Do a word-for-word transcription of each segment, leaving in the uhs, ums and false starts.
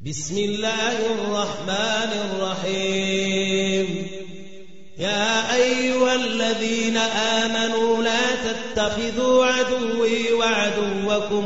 بسم الله الرحمن الرحيم يا أيها الذين آمنوا لا تتخذوا عدوي وعدوكم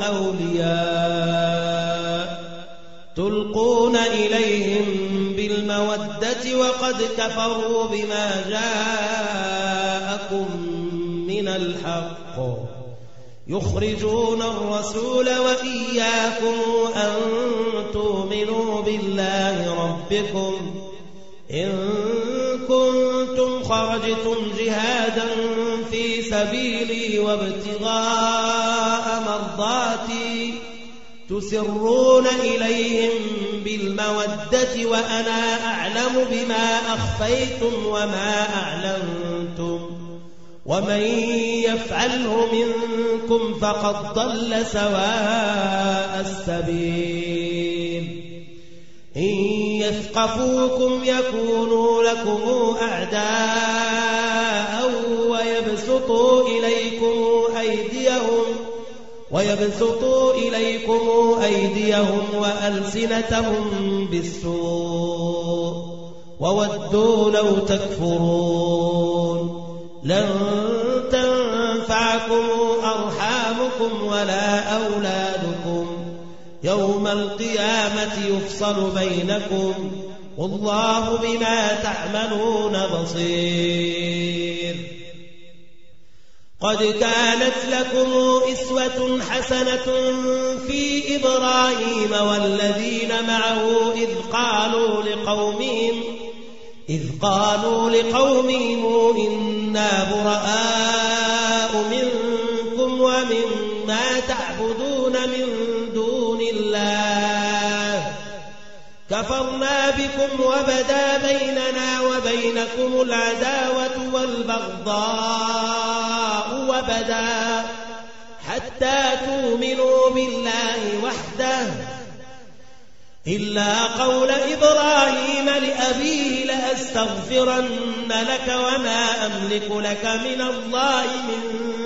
أولياء تلقون إليهم بالمودة وقد كفروا بما جاءكم من الحق يخرجون الرسول وإياكم أن تؤمنوا بالله ربكم إن كنتم خرجتم جهادا في سبيلي وابتغاء مرضاتي تسرون إليهم بالمودة وأنا أعلم بما أخفيتم وما أعلنتم ومن يفعله منكم فقد ضل سواء السبيل إن يثقفوكم يكونوا لكم أعداء ويبسطوا إليكم أيديهم ويبسطوا إليكم أيديهم وألسنتهم بالسوء وودوا لو تكفرون لن تنفعكم أرحامكم ولا أولادكم يوم القيامة يفصل بينكم والله بما تعملون بصير قد كانت لكم إسوة حسنة في إبراهيم والذين معه إذ قالوا لقومهم إذ قالوا لقومهم إنا براء منكم ومما تعبدون من دون الله كفرنا بكم وبدا بيننا وبينكم العداوة والبغضاء وبدا حتى تؤمنوا بالله وحده إلا قول إبراهيم لأبيه لأستغفرن لك وما أملك لك من الله من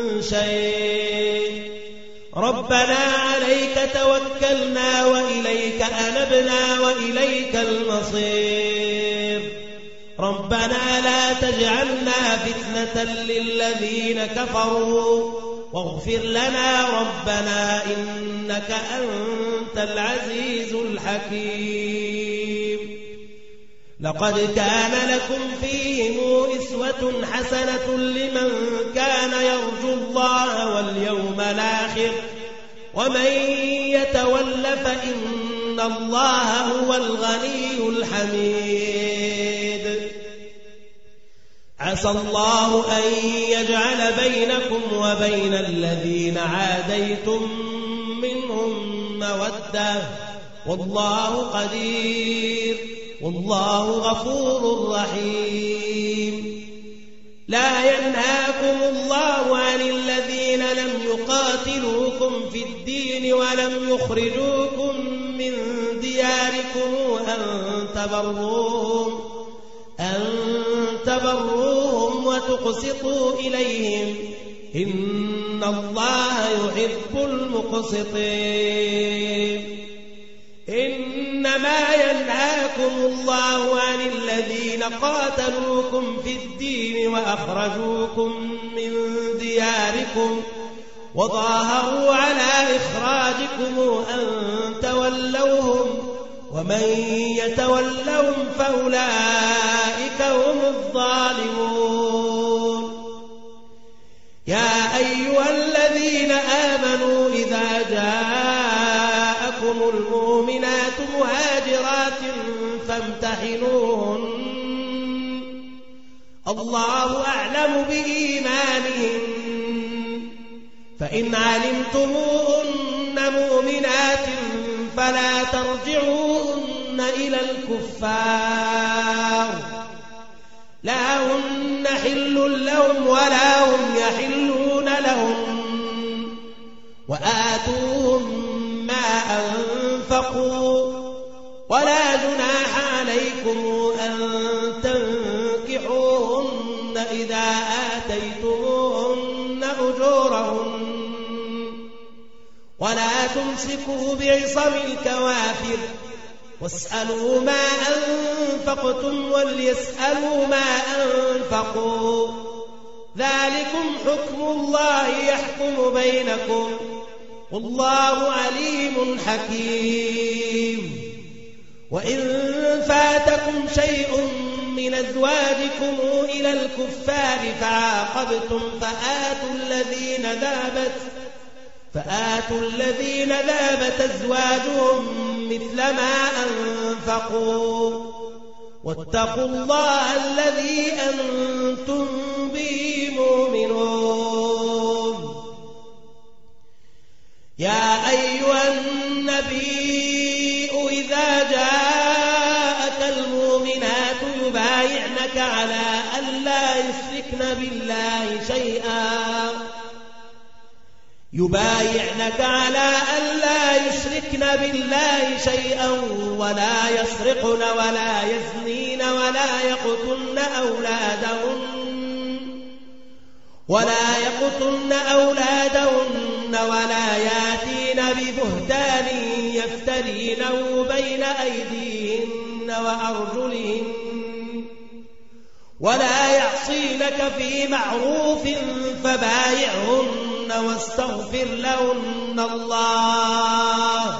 شيء ربنا عليك توكلنا وإليك أنبنا وإليك المصير ربنا لا تجعلنا فتنة للذين كفروا واغفر لنا ربنا إنك أنت العزيز الحكيم لقد كان لكم فيهم إسوة حسنة لمن كان يرجو الله واليوم الآخر ومن يتول فإن الله هو الغني الحميد عسى الله أن يجعل بينكم وبين الذين عاديتم منهم مودة والله قدير والله غفور رحيم لا ينهاكم الله عن الذين لم يقاتلوكم في الدين ولم يخرجوكم من دياركم أن تبروهم أن تبروهم وتقسطوا إليهم إن الله يحب المقسطين إنما ينهاكم الله عن الذين قاتلوكم في الدين وأخرجوكم من دياركم وظاهروا على إخراجكم أن تولوهم ومن يتولهم فأولئك هم الظالمون يا أيها الذين آمنوا إذا جاءكم المؤمنات مهاجرات فامتحنوهن الله أعلم بإيمانهن فإن علمتموهن مؤمنات فلا ترجعوهن إلى الكفار لا هن حل لهم ولا هم يحلون لهم وآتوهم ما أنفقوا ولا جناح عليكم أن تنكحوهن إذا آتيتموهن أجورهن ولا تمسكوا بعصم الكوافر واسألوا ما أنفقتم وليسألوا ما أنفقوا ذلكم حكم الله يحكم بينكم والله عليم حكيم. وإن فاتكم شيء من أزواجكم إلى الكفار فعاقبتم فآتوا الذين ذابت فآتوا الذين ذابت أزواجهم مثل ما أنفقوا واتقوا الله الذي أنتم به مؤمنون. يا أيها النبي إذا جاءك المؤمنات يبايعنك على أن لا يشركن بالله شيئا يبايعنك على أن لا يشركن بالله شيئا ولا يسرقن ولا يزنين ولا يقتلن أولادهن ولا يقتلن أولادهن ولا ياتين ببهتان يفترينه بين أيديهن وأرجلهن ولا يعصينك في معروف فبايعهن واستغفر لهن الله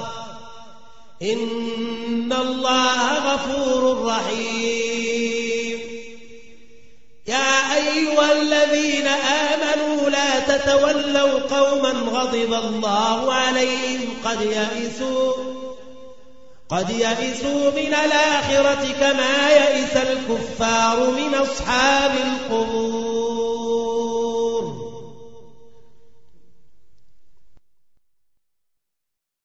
إن الله غفور رحيم. يا أيها الذين آمنوا لا تتولوا قوما غضب الله عليهم قد يئسوا قد يئسوا من الآخرة كما يئس الكفار من أصحاب القبور.